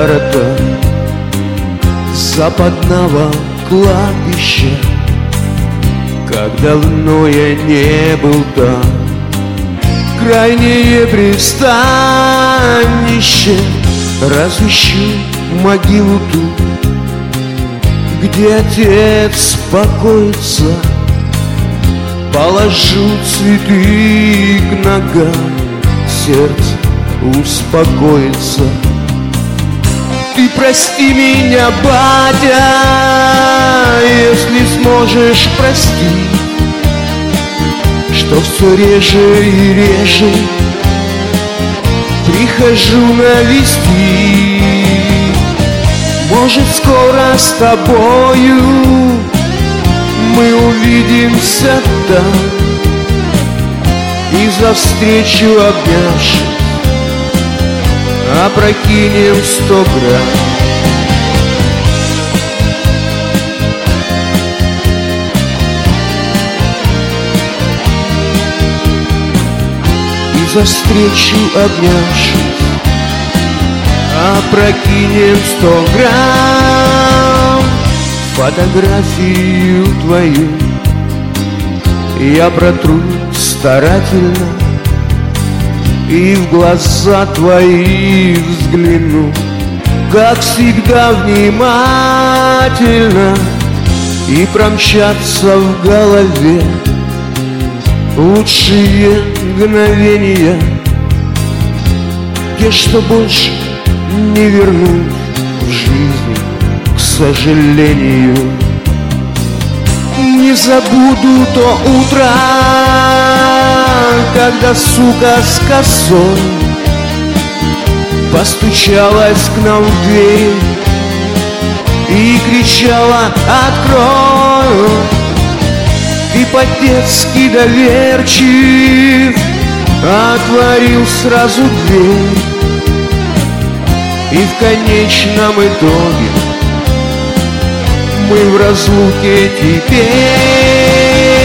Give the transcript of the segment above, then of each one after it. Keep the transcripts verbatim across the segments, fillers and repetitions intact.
ворота западного кладбища. Как давно я не был там, крайнее пристанище. Разыщу могилу ту, где отец покоится. Положу цветы к ногам, сердце успокоится. Ты прости меня, батя, если сможешь простить, что все реже и реже прихожу навестить. Может, скоро с тобою мы увидимся там, и за встречу обнявшись опрокинем сто грамм. И за встречу обнявшись опрокинем сто грамм. Фотографию твою я протру старательно, и в глаза твои взгляну, как всегда внимательно, и промчатся в голове лучшие мгновения, те, что больше не вернуть в жизни, к сожалению. Не забуду то утро, когда сука с косой постучалась к нам в дверь и кричала: открой. Ты по-детски доверчив отворил сразу дверь, и в конечном итоге мы в разлуке теперь.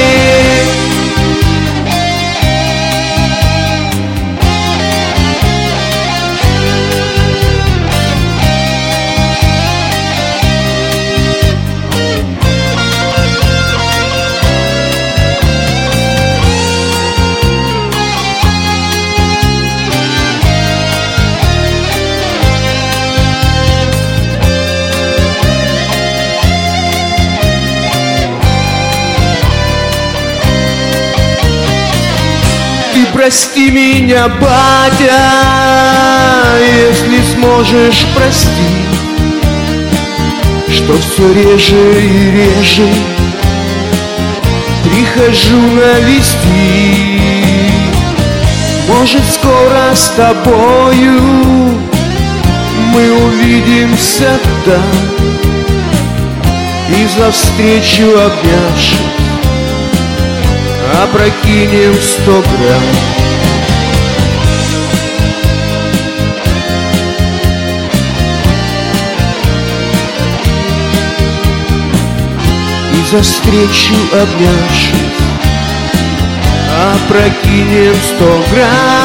Прости меня, батя, если сможешь простить, что все реже и реже прихожу навестить. Может, скоро с тобою мы увидимся там, и за встречу обнявшись опрокинем сто грамм. И за встречу обнявшись опрокинем сто грамм.